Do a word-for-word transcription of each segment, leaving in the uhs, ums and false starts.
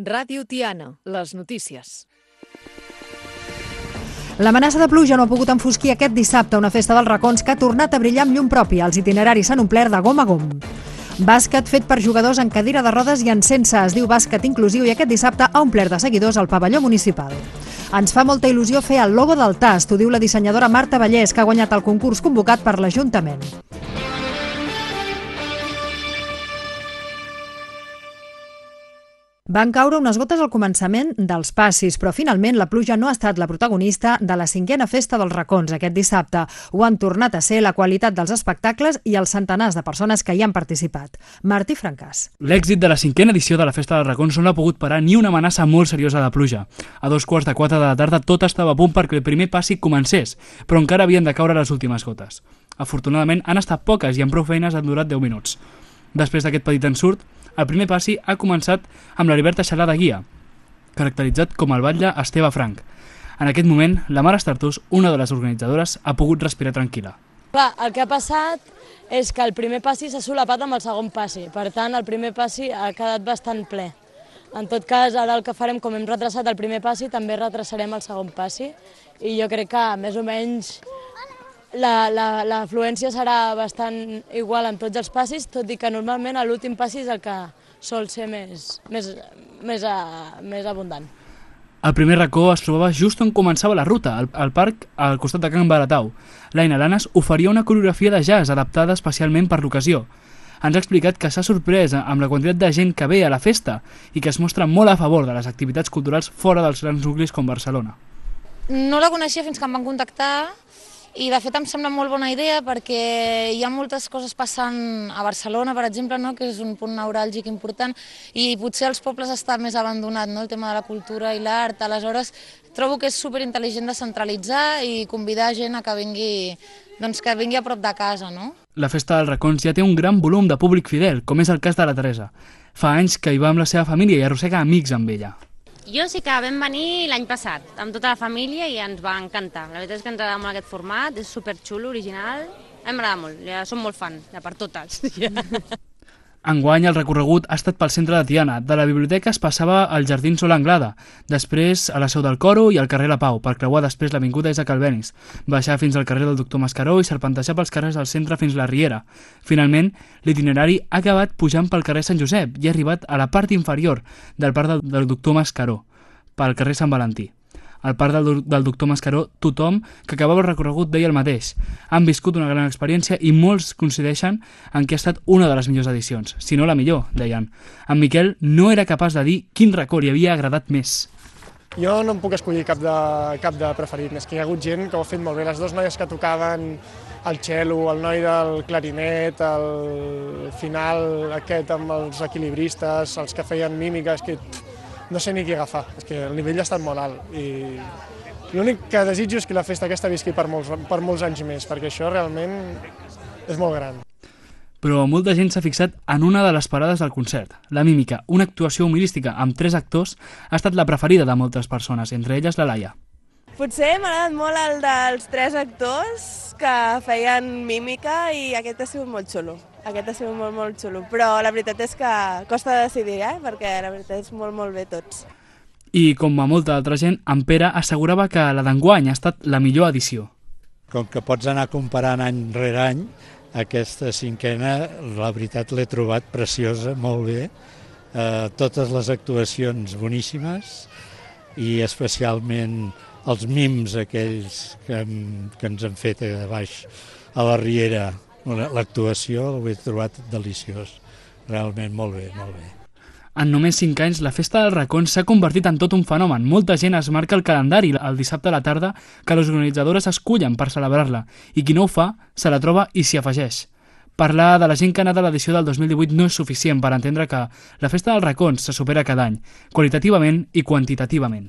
Ràdio Tiana, les notícies. L'amenaça de pluja no ha pogut enfosquir aquest dissabte una festa dels racons que ha tornat a brillar amb llum propi. Els itineraris s'han omplert de gom a gom. Bàsquet fet per jugadors en cadira de rodes i en sense. Es diu bàsquet inclusiu i aquest dissabte ha omplert de seguidors al pavelló municipal. Ens fa molta il·lusió fer el logo del Tast, ho diu la dissenyadora Marta Vallès, que ha guanyat el concurs convocat per l'Ajuntament. Van caure unes gotes al començament dels passis, però finalment la pluja no ha estat la protagonista de la cinquena festa dels racons aquest dissabte. Ho han tornat a ser la qualitat dels espectacles i els centenars de persones que hi han participat. Martí Francàs. L'èxit de la cinquena edició de la festa dels racons no l'ha pogut parar ni una amenaça molt seriosa de pluja. A dos quarts de quatre de la tarda tot estava a punt perquè el primer passi comencés, però encara havien de caure les últimes gotes. Afortunadament han estat poques i amb prou feines han durat deu minuts. Després d'aquest petit ensurt, el primer passi ha començat amb l'Heriberta Xalà de guia, caracteritzat com el batlle Esteve Franc. En aquest moment, la Mare Estartús, una de les organitzadores, ha pogut respirar tranquil·la. Clar, el que ha passat és que el primer passi s'ha solapat amb el segon passi, per tant el primer passi ha quedat bastant ple. En tot cas, ara el que farem, com hem retrasat el primer passi, també retrasarem el segon passi i jo crec que més o menys l'afluència serà bastant igual en tots els passis, tot i que normalment l'últim passi és el que sol ser més, més, més, més abundant. El primer racó es trobava just on començava la ruta, al, al parc al costat de Can Baratau. L'Aina Lanes oferia una coreografia de jazz adaptada especialment per l'ocasió. Ens ha explicat que s'ha sorprès amb la quantitat de gent que ve a la festa i que es mostra molt a favor de les activitats culturals fora dels grans nuclis com Barcelona. No la coneixia fins que em van contactar i de fet em sembla molt bona idea perquè hi ha moltes coses passant a Barcelona, per exemple, no? Que és un punt neuràlgic important i potser als pobles està més abandonat, no? El tema de la cultura i l'art. Aleshores trobo que és superintel·ligent descentralitzar i convidar gent a que vingui, doncs que vingui a prop de casa. No? La festa dels racons ja té un gran volum de públic fidel, com és el cas de la Teresa. Fa anys que hi va amb la seva família i arrossega amics amb ella. Jo sí que vam venir l'any passat, amb tota la família, i ens va encantar. La veritat és que ens agrada molt aquest format, és superxulo, original. A mi m'agrada molt, ja som molt fan, ja per totes. Enguany el recorregut ha estat pel centre de Tiana. De la biblioteca es passava al Jardí Sol Anglada, després a la Seu del Coro i al carrer La Pau, per creuar després l'avinguda Isaac Albéniz, baixar fins al carrer del Doctor Mascaró i serpentejar pels carrers del centre fins a la Riera. Finalment, l'itinerari ha acabat pujant pel carrer Sant Josep i ha arribat a la part inferior del parc del, del Doctor Mascaró, pel carrer Sant Valentí. Al parc del, del Doctor Mascaró, tothom que acabava el recorregut deia el mateix. Han viscut una gran experiència i molts coincideixen en que ha estat una de les millors edicions, si no la millor, deien. En Miquel no era capaç de dir quin racó li havia agradat més. Jo no em puc escollir cap de, cap de preferit, és que hi ha hagut gent que ho ha fet molt bé. Les dues noies que tocaven el cello, el noi del clarinet, el final aquest amb els equilibristes, els que feien mímiques, que no sé ni qui agafar, és que el nivell ha estat molt alt i l'únic que desitjo és que la festa aquesta visqui per molts, per molts anys més, perquè això realment és molt gran. Però molta gent s'ha fixat en una de les parades del concert. La mímica, una actuació humorística amb tres actors, ha estat la preferida de moltes persones, entre elles la Laia. Potser m'ha agradat molt el dels tres actors que feien mímica i aquest ha sigut molt xulo. Aquest ha sigut molt, molt xulo, però la veritat és que costa decidir, eh? Perquè la veritat és molt, molt bé tots. I com a molta altra gent, en Pere assegurava que la d'enguany ha estat la millor edició. Com que pots anar comparant any rere any, aquesta cinquena, la veritat l'he trobat preciosa, molt bé. Eh, totes les actuacions boníssimes i especialment els mims aquells que, que ens han fet a baix a la Riera. L'actuació l'he trobat deliciós, realment molt bé, molt bé. En només cinc anys, la Festa dels Racons s'ha convertit en tot un fenomen. Molta gent es marca el calendari el dissabte a la tarda que les organitzadores escullen per celebrar-la, i qui no ho fa, se la troba i s'hi afegeix. Parlar de la gent que ha anat a l'edició del dos mil divuit no és suficient per entendre que la Festa dels Racons se supera cada any, qualitativament i quantitativament.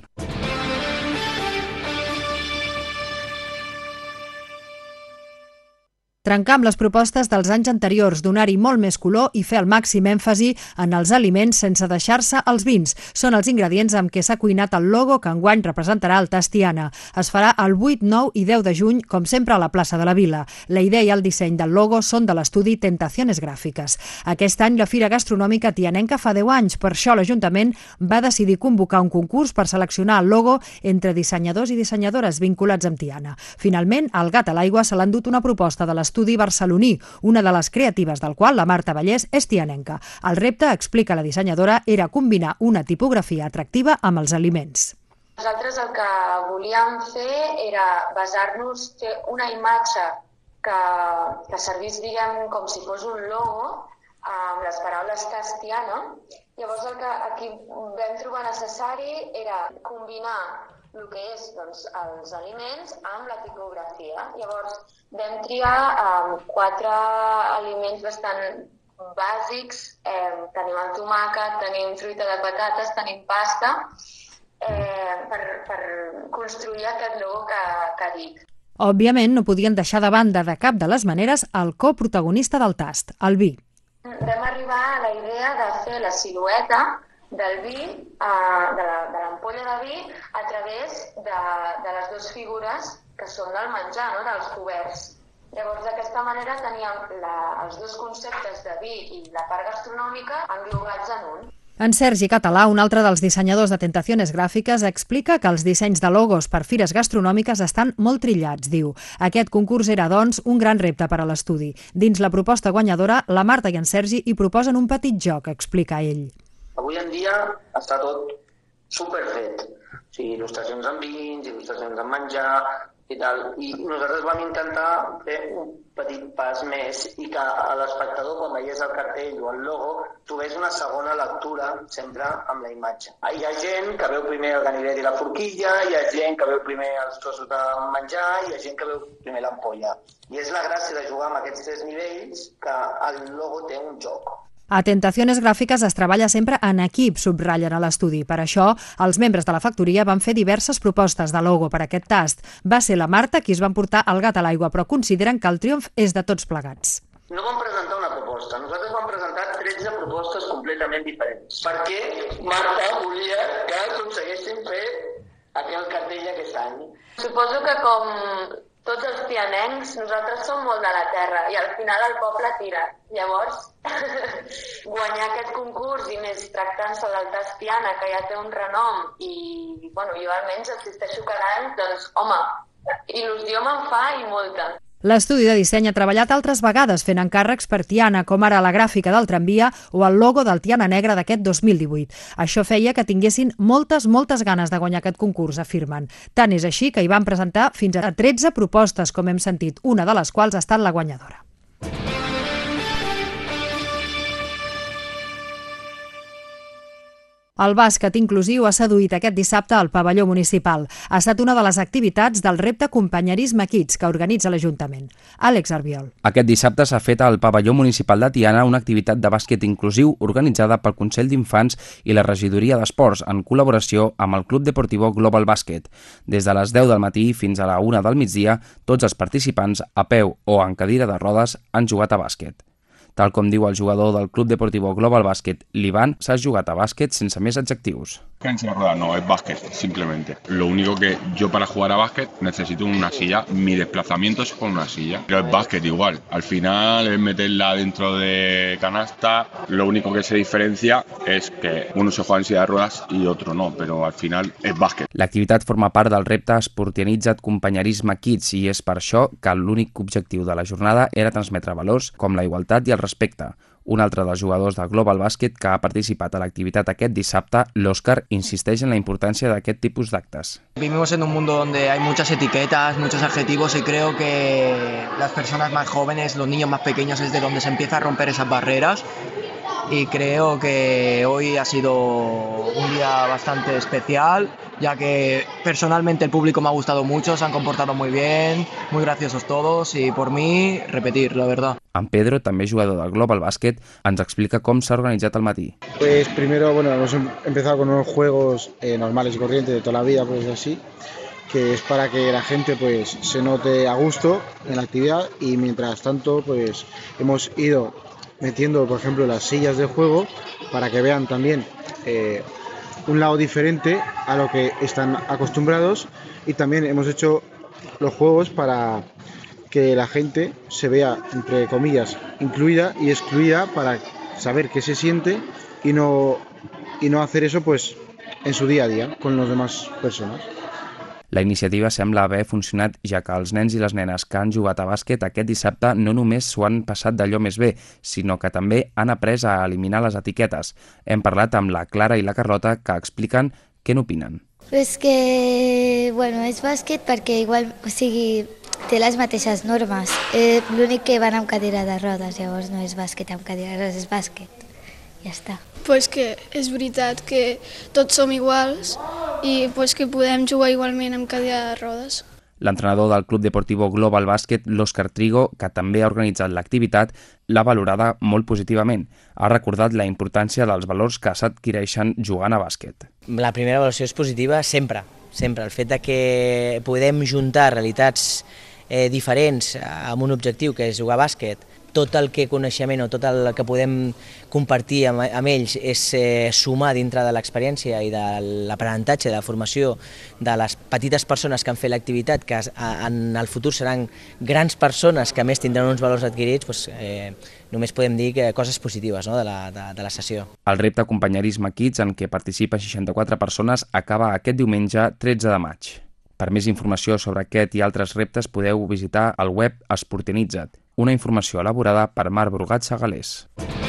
trencar amb les propostes dels anys anteriors, donar-hi molt més color i fer el màxim èmfasi en els aliments sense deixar-se els vins. Són els ingredients amb què s'ha cuinat el logo que enguany representarà el Tast Tiana. Es farà el vuit, nou i deu de juny, com sempre a la plaça de la Vila. La idea i el disseny del logo són de l'estudi Tentaciones Gràfiques. Aquest any la Fira Gastronòmica Tianenca fa deu anys, per això l'Ajuntament va decidir convocar un concurs per seleccionar el logo entre dissenyadors i dissenyadores vinculats amb Tiana. Finalment, el gat a l'aigua se l'ha endut una proposta de l'estudi barceloní, una de les creatives del qual, la Marta Vallès, és tianenca. El repte, explica la dissenyadora, era combinar una tipografia atractiva amb els aliments. Nosaltres el que volíem fer era basar-nos, fer una imatge que, que servís, diguem, com si fos un logo, amb les paraules Tast Tiana. Llavors el que aquí vam trobar necessari era combinar el que és doncs, els aliments amb la tipografia. Llavors vam triar um, quatre aliments bastant bàsics. Eh, tenim el tomàquet, tenim fruita de patates, tenim pasta, eh, per, per construir aquest logo que, que dic. Òbviament no podien deixar de banda de cap de les maneres el coprotagonista del tast, el vi. Vam arribar a la idea de fer la silueta del vi, uh, de l'ampolla de vi, a través de, de les dues figures que són del menjar, no? Dels coberts. Llavors, d'aquesta manera teníem la, els dos conceptes de vi i la part gastronòmica englobats en un. En Sergi Català, un altre dels dissenyadors de Tentaciones Gràfiques, explica que els dissenys de logos per fires gastronòmiques estan molt trillats, diu. Aquest concurs era, doncs, un gran repte per a l'estudi. Dins la proposta guanyadora, la Marta i en Sergi hi proposen un petit joc, explica ell. Avui en dia està tot superfet. O sigui, il·lustracions en vins, il·lustracions en menjar i tal. I nosaltres vam intentar fer un petit pas més i que l'espectador, quan veiés el cartell o el logo, trobés una segona lectura sempre amb la imatge. Hi ha gent que veu primer el ganivet i la forquilla, hi ha gent que veu primer els trossos de menjar, hi ha gent que veu primer l'ampolla. I és la gràcia de jugar amb aquests tres nivells que el logo té un joc. A Tentaciones Gràfiques es treballa sempre en equip, subratllen a l'estudi. Per això, els membres de la factoria van fer diverses propostes de logo per a aquest tast. Va ser la Marta qui es va emportar el gat a l'aigua, però consideren que el triomf és de tots plegats. No vam presentar una proposta, nosaltres vam presentar tretze propostes completament diferents. Perquè Marta volia que aconseguéssim fer aquell cartell aquest any. Suposo que com tots els tianencs, nosaltres som molt de la terra i al final el poble tira. Llavors, guanyar aquest concurs i més tractant-se del Tast Tiana, que ja té un renom i, bueno, jo almenys assisteixo cada any, doncs, home, il·lusió me'n fa i molta. L'estudi de disseny ha treballat altres vegades fent encàrrecs per Tiana, com ara la gràfica del tramvia o el logo del Tiana Negre d'aquest dos mil divuit. Això feia que tinguessin moltes, moltes ganes de guanyar aquest concurs, afirmen. Tant és així que hi van presentar fins a tretze propostes, com hem sentit, una de les quals ha estat la guanyadora. El bàsquet inclusiu ha seduït aquest dissabte al pavelló municipal. Ha estat una de les activitats del repte Companyerisme Kids que organitza l'Ajuntament. Àlex Arbiol. Aquest dissabte s'ha fet al pavelló municipal de Tiana una activitat de bàsquet inclusiu organitzada pel Consell d'Infants i la Regidoria d'Esports en col·laboració amb el Club Deportivo Global Bàsquet. Des de les deu del matí fins a la una del migdia, tots els participants, a peu o en cadira de rodes, han jugat a bàsquet. Tal com diu el jugador del Club Deportivo Global Bàsquet, l'Ivan, s'ha jugat a bàsquet sense més adjectius. En rueda no, es básquet, simplemente. Lo único que yo para jugar a básquet necesito una silla, mi desplazamiento es con una silla. Pero es básquet igual, al final es meterla dentro de canasta, lo único que se diferencia es que uno se juega en silla de ruedas y otro no, pero al final es bàsquet. L'activitat forma part del repte Esportianitzat Companyerisme Kids i és per això que l'únic objectiu de la jornada era transmetre valors com la igualtat i el respecte. Un altre dels jugadors de Global Bàsquet que ha participat a l'activitat aquest dissabte, l'Òscar, insisteix en la importància d'aquest tipus d'actes. Vivimos en un mundo donde hay muchas etiquetas, muchos adjetivos y creo que las personas más jóvenes, los niños más pequeños es de donde se empieza a romper esas barreras y creo que hoy ha sido un día bastante especial, ya que personalmente el público me ha gustado mucho, se han comportado muy bien, muy graciosos todos y por mí, repetir, la verdad. En Pedro, també jugador del Global Bàsquet, ens explica com s'ha organitzat el matí. Pues primero, bueno, hemos empezado con unos juegos eh, normales y corrientes de toda la vida, pues así. que es para que la gente pues se note a gusto en la actividad, y mientras tanto pues hemos ido metiendo, por ejemplo, las sillas de juego para que vean también eh, un lado diferente a lo que están acostumbrados, y también hemos hecho los juegos para que la gente se vea, entre comillas, incluida y excluida, para saber qué se siente y no, y no hacer eso pues en su día a día con las demás personas. La iniciativa sembla haver funcionat, ja que els nens i les nenes que han jugat a bàsquet aquest dissabte no només s'ho han passat d'allò més bé, sinó que també han après a eliminar les etiquetes. Hem parlat amb la Clara i la Carlota, que expliquen què n'opinen. És que, bueno, és bàsquet perquè igual, o sigui, té les mateixes normes. Eh, L'únic que van amb cadira de rodes, llavors no és bàsquet amb cadira de rodes, és bàsquet. Ja està. Pues que és veritat que tots som iguals i pues que podem jugar igualment amb cadira de rodes. L'entrenador del Club Deportivo Global Bàsquet, l'Òscar Trigo, que també ha organitzat l'activitat, l'ha valorada molt positivament. Ha recordat la importància dels valors que s'adquireixen jugant a bàsquet. La primera valoració és positiva sempre, sempre. El fet de que podem juntar realitats eh, diferents amb un objectiu, que és jugar a bàsquet, tot el que coneixement o tot el que podem compartir amb, amb ells és eh, sumar dintre de l'experiència i de l'aprenentatge, de la formació de les petites persones que han fet l'activitat, que en el futur seran grans persones que a més tindran uns valors adquirits, doncs, eh, només podem dir que coses positives, no, de, la, de, de la sessió. El repte Companyerisme Kids, en què participen seixanta-quatre persones, acaba aquest diumenge tretze de maig. Per més informació sobre aquest i altres reptes podeu visitar el web Esportinitza't, una informació elaborada per Marc Brugat Segalés.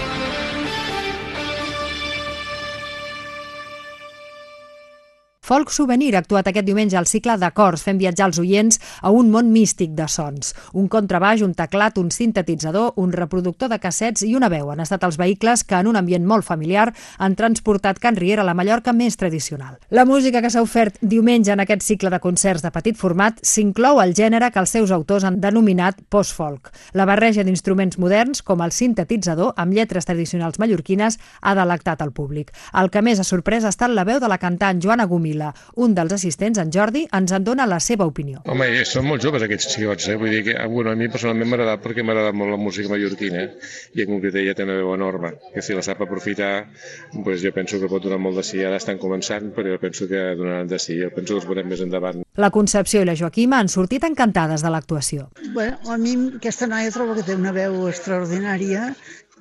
Folk Souvenir ha actuat aquest diumenge al cicle d'Acords, fent viatjar els oients a un món místic de sons. Un contrabaix, un teclat, un sintetitzador, un reproductor de cassets i una veu han estat els vehicles que, en un ambient molt familiar, han transportat Can Riera a la Mallorca més tradicional. La música que s'ha ofert diumenge en aquest cicle de concerts de petit format s'inclou al gènere que els seus autors han denominat post-folk. La barreja d'instruments moderns, com el sintetitzador, amb lletres tradicionals mallorquines, ha delectat el públic. El que més ha sorprès ha estat la veu de la cantant Joana Gomila. Un dels assistents, en Jordi, ens en dona la seva opinió. Home, són molt joves aquests xicots, eh? Vull dir que bueno, a mi personalment m'ha agradat perquè m'ha agradat molt la música mallorquina, eh? I en concret ella té una veu enorme, que si la sap aprofitar, pues jo penso que pot donar molt de sí. Ara estan començant, però jo penso que donaran de sí. Jo penso que els veurem més endavant. La Concepció i la Joaquima han sortit encantades de l'actuació. Bueno, a mi aquesta noia trobo que té una veu extraordinària.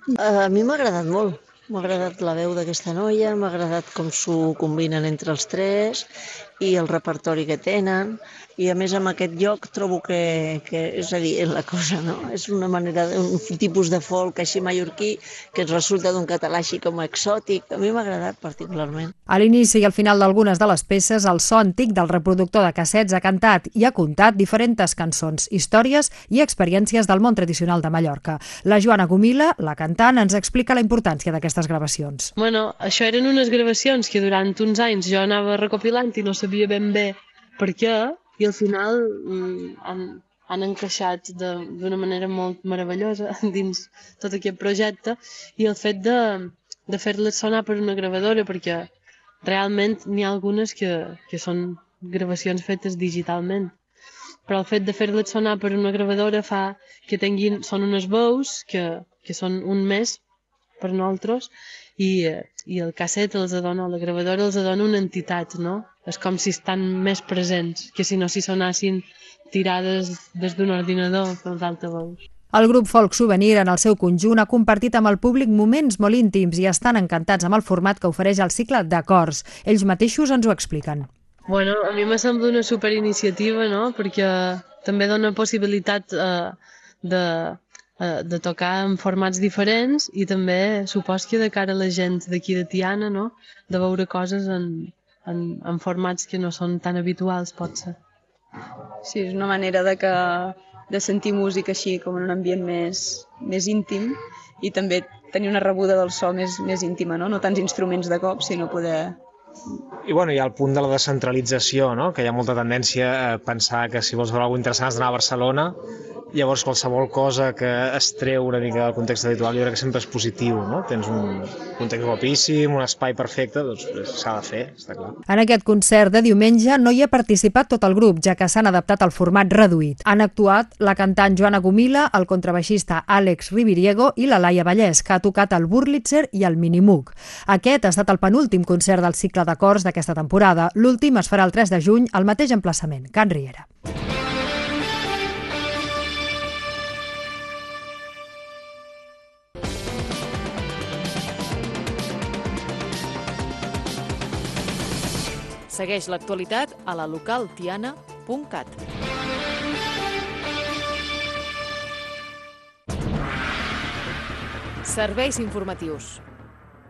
A mi m'ha agradat molt. M'ha agradat la veu d'aquesta noia, m'ha agradat com s'ho combinen entre els tres i el repertori que tenen, i a més amb aquest lloc trobo que, que és adient la cosa, no? És una manera, un tipus de folk així mallorquí que ens resulta d'un català així com exòtic. A mi m'ha agradat particularment. A l'inici i al final d'algunes de les peces, el so antic del reproductor de cassets ha cantat i ha contat diferents cançons, històries i experiències del món tradicional de Mallorca. La Joana Gomila, la cantant, ens explica la importància d'aquestes gravacions. Bueno, això eren unes gravacions que durant uns anys jo anava recopilant i no sabia ben bé per què, i al final mm, han, han encaixat d'una manera molt meravellosa dins tot aquest projecte, i el fet de, de fer-les sonar per una gravadora, perquè realment n'hi ha algunes que, que són gravacions fetes digitalment, però el fet de fer-les sonar per una gravadora fa que tinguin, són unes veus que, que són un més per nosaltres, i, i el casset els dona, la gravadora els dona una entitat, no? És com si estan més presents, que si no s'hi sonassin tirades des d'un ordinador pels altaveus. El grup Folk Souvenir, en el seu conjunt, ha compartit amb el públic moments molt íntims i estan encantats amb el format que ofereix el cicle d'Acords. Ells mateixos ens ho expliquen. Bueno, a mi me sembla una superiniciativa, no? Perquè també dona possibilitat eh, de... de tocar en formats diferents, i també supos que de cara a la gent d'aquí de Tiana, no? De veure coses en, en, en formats que no són tan habituals, potser. Sí, és una manera de, que, de sentir música així com en un ambient més, més íntim, i també tenir una rebuda del so més, més íntima, no? No tants instruments de cop, sinó poder I, bueno, hi ha el punt de la descentralització, no? Que hi ha molta tendència a pensar que si vols veure alguna cosa interessant has d'anar a Barcelona, llavors qualsevol cosa que es treu una mica del context habitual jo crec que sempre és positiu, no? Tens un context guapíssim, un espai perfecte, doncs s'ha de fer, està clar. En aquest concert de diumenge no hi ha participat tot el grup, ja que s'han adaptat al format reduït. Han actuat la cantant Joana Gomila, el contrabaixista Àlex Ribiriego i la Laia Vallès, que ha tocat el Wurlitzer i el Minimoog. Aquest ha estat el penúltim concert del cicle de cors d'aquesta temporada. L'últim es farà el tres de juny al mateix emplaçament, Can Riera. Segueix l'actualitat a la local tiana punt cat. Serveis informatius.